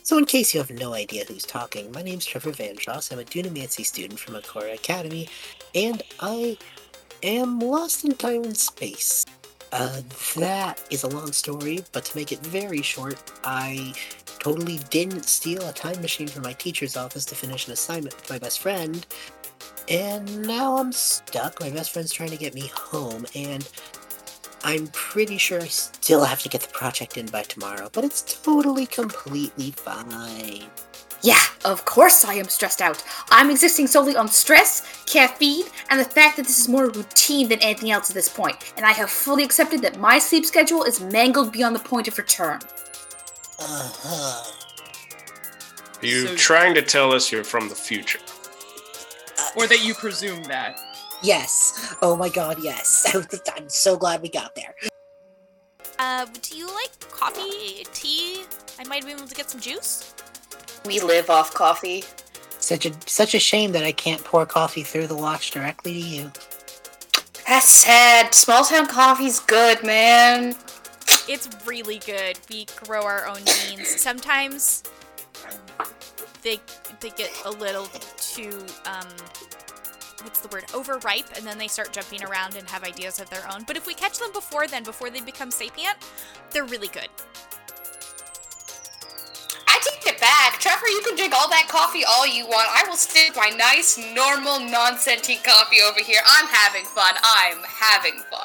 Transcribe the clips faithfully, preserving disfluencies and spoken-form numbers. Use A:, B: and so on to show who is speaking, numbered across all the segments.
A: So in case you have no idea who's talking, my name's Trevor Vandross. I'm a Dunamancy student from Akora Academy, and I am lost in time and space. Uh, that is a long story, but to make it very short, I totally didn't steal a time machine from my teacher's office to finish an assignment with my best friend, and now I'm stuck. My best friend's trying to get me home, and I'm pretty sure I still have to get the project in by tomorrow, but it's totally, completely fine.
B: Yeah, of course I am stressed out. I'm existing solely on stress, caffeine, and the fact that this is more routine than anything else at this point, and I have fully accepted that my sleep schedule is mangled beyond the point of return.
A: Uh-huh.
C: Are you
D: So-
C: trying to tell us you're from the future?
D: Or that you presume that.
A: Yes. Oh my god, yes. I'm so glad we got there.
E: Uh, do you like coffee, tea? I might be able to get some juice.
B: We live off coffee.
A: Such a such a shame that I can't pour coffee through the watch directly to you.
B: That's sad. Small town coffee's good, man.
E: It's really good. We grow our own beans. Sometimes they they get a little too um what's the word? Overripe, and then they start jumping around and have ideas of their own. But if we catch them before then, before they become sapient, they're really good.
B: I take it back. Trevor, you can drink all that coffee all you want. I will stick my nice, normal, non-sentient coffee over here. I'm having fun. I'm having fun.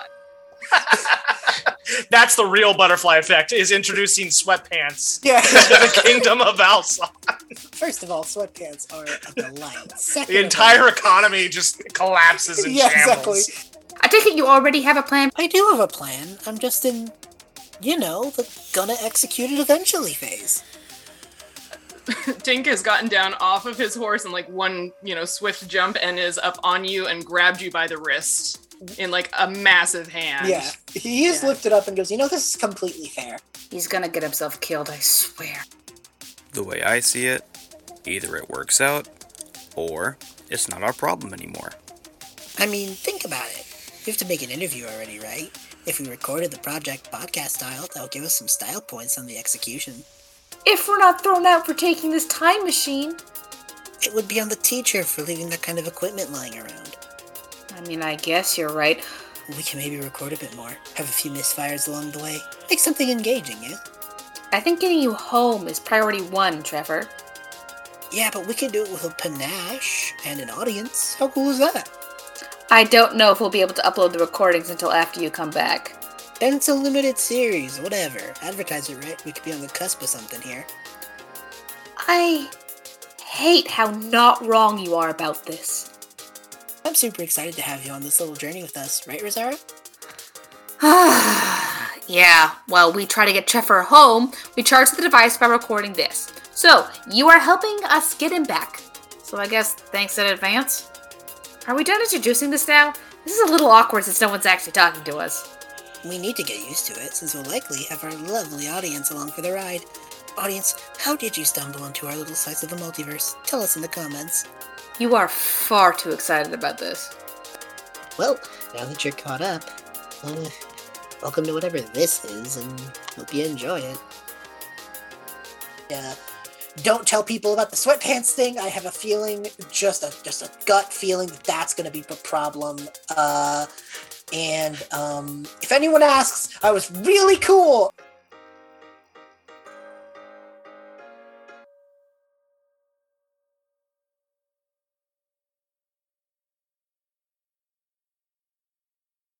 F: That's the real butterfly effect, is introducing sweatpants
A: Yeah.
F: to the kingdom of Alsa.
A: First of all, sweatpants are a delight. Second
F: The
A: of
F: entire
A: all-
F: economy just collapses in
A: Yeah,
F: shambles.
A: exactly.
B: I take it you already have a plan.
A: I do have a plan. I'm just in, you know, the gonna execute it eventually phase.
D: Tink has gotten down off of his horse in like one, you know, swift jump and is up on you and grabbed you by the wrist in like a massive hand.
A: Yeah. He is
B: Yeah.
A: lifted up and goes, you know, this is completely fair.
B: He's gonna get himself killed, I swear.
G: The way I see it, either it works out, or it's not our problem anymore.
A: I mean, think about it. We have to make an interview already, right? If we recorded the project podcast style, that'll give us some style points on the execution.
B: If we're not thrown out for taking this time machine.
A: It would be on the teacher for leaving that kind of equipment lying around.
B: I mean, I guess you're right.
A: We can maybe record a bit more, have a few misfires along the way. Make something engaging, yeah?
B: I think getting you home is priority one, Trevor.
A: Yeah, but we can do it with a panache and an audience. How cool is that?
B: I don't know if we'll be able to upload the recordings until after you come back.
A: Then it's a limited series, whatever. Advertise it right, we could be on the cusp of something here.
B: I hate how not wrong you are about this.
A: I'm super excited to have you on this little journey with us, right, Rosario?
B: Yeah, well, we try to get Trevor home, we charge the device by recording this. So, you are helping us get him back. So I guess thanks in advance. Are we done introducing this now? This is a little awkward since no one's actually talking to us.
A: We need to get used to it, since we'll likely have our lovely audience along for the ride. Audience, how did you stumble onto our little slice of the multiverse? Tell us in the comments.
B: You are far too excited about this.
A: Well, now that you're caught up, uh, welcome to whatever this is, and hope you enjoy it. Yeah. Don't tell people about the sweatpants thing. I have a feeling, just a just a gut feeling that that's going to be a problem. Uh, and um, if anyone asks, I was really cool.